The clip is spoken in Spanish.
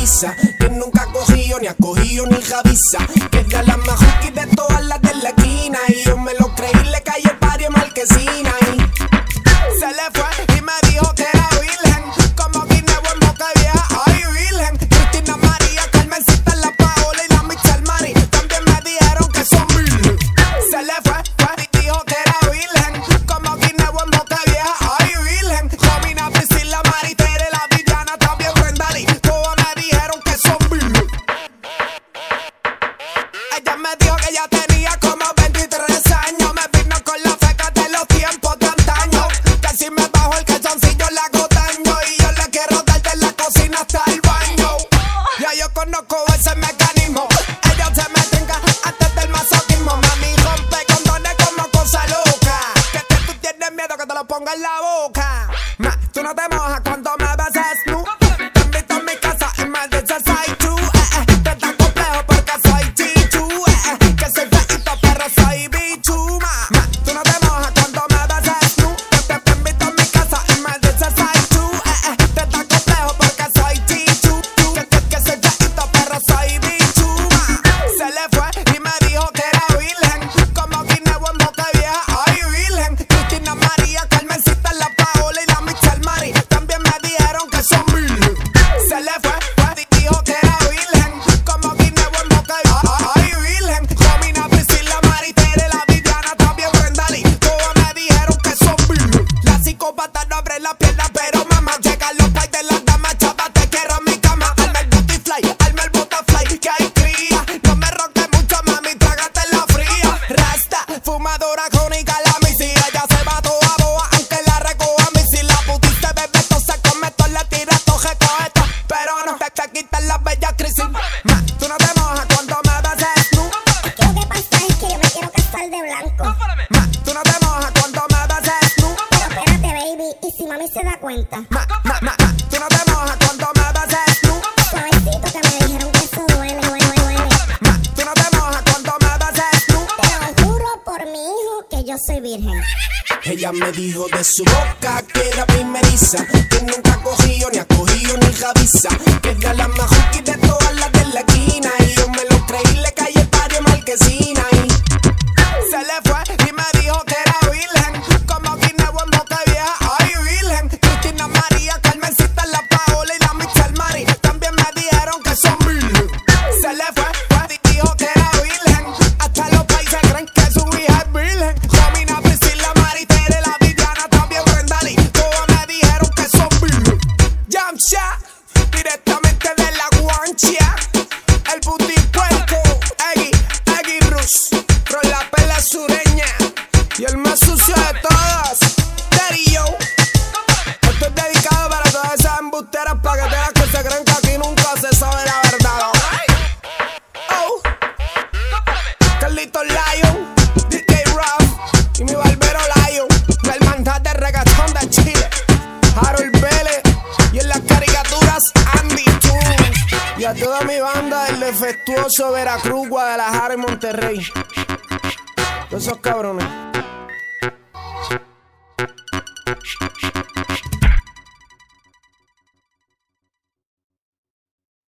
risa, que nunca ha cogido, ni ha cogido, ni javisa, que es de las más hooky de todas las de la esquina. Y yo me lo creí, le caí el barrio Marquesina. Y se le fue y me dijo que era virgen, como guineo en boca vieja, ay virgen. Cristina María, Carmencita, la Paola y la Michelle Mari también me dijeron que son virgen. Se le fue y dijo que era virgen, como guineo en boca vieja, ay virgen. Romina, Priscila, Maritere, la Viviana, también Brendali, todas me dijeron que son virgen. Ella me dijo que ya tenía como 23 años, me vino con la feca de los tiempos de antaño, que si me bajo el calzoncillo le hago daño, y yo le quiero dar de la cocina hasta el baño. Ya yo conozco ese mecanismo, ellos se meten antes del masoquismo. Mami rompe condones como cosa loca, que tú tienes miedo que te lo ponga en la boca. Ma, tú no te mojas cuando me besas, no. Te invito a mi casa y me dices ay tú, te da complejo porque soy chichu, que soy feito pero soy bichu. Ma, tú no te mojas cuando me besas, no. Te invito a mi casa y me dices ay tú, te da complejo porque soy chichu, que soy feito pero soy bichu. Ma, se le fue y me dijo que era virgen, como guineo en boca vieja, ay virgen. Cristina María, Carmencita, la Paola y la Michelle Mari también me dijeron que son virgen. Se le fue y dijo que era virgen, como guineo en boca vieja, ay virgen. Romina, Priscila, Maritere, la Viviana, también Brendali, todas me dijeron que son virgen. La psicópata no abre la pierna, pero mamá, llegan los pais de las damas, chava, te quiero en mi cama. Alma el booty fly, alma el butterfly, que hay cría. No me ronques mucho, mami, trágate la fría. Rasta, fumadora crónica, la misi, ella se va toda boa, aunque la recoja mi. Si la putiste, bebé, esto se come, esto le tira, toje con esto, pero no te quitan las bellas crisis. Ma, tú no te mojas cuando me beses, no. Es que lo que pasa es que yo me quiero casar de blanco. Ma, tú no te mojas cuando me beses, no. Pero espérate, baby, y si mami se da cuenta. Tú no te mojas cuando me beses, no. Suavecito que me dijeron que eso duele. Tú no te mojas cuando me beses, no. Te lo juro por mi hijo que yo soy virgen. Ella me dijo de su boca que era primeriza, que nunca ha cogido, ni ha cogido, ni javisa, que es de las más hooky de todas las de la esquina. Y yo me lo creí, le caí el barrio Marquesina. Y se le fue y me dijo que era virgen, como guineo en boca vieja, ay virgen. Cristina María, Carmencita, la Paola y la Michelle Mari también me dijeron que son virgen. Se le fue y dijo que era virgen, hasta los países creen que su hija es virgen. Romina, Priscila, Maritere, la Viviana, también Brendali, todas me dijeron que son virgen. Yamcha, directamente de la guancha, el booty puerco, Eggy Rush, con la pela sureña y el más sucio de todos, Daddy Yo. Esto es dedicado para todas esas embusteras paqueteras que se creen que aquí nunca se sabe la verdad. Oh, Carlito Lion, DJ Ruff y mi barbero Lion, del manjar de reggaetón de Chile, Harold Vélez, y en las caricaturas Andy Toon. Y a toda mi banda del defectuoso Veracruz, Guadalajara y Monterrey. Todos esos cabrones.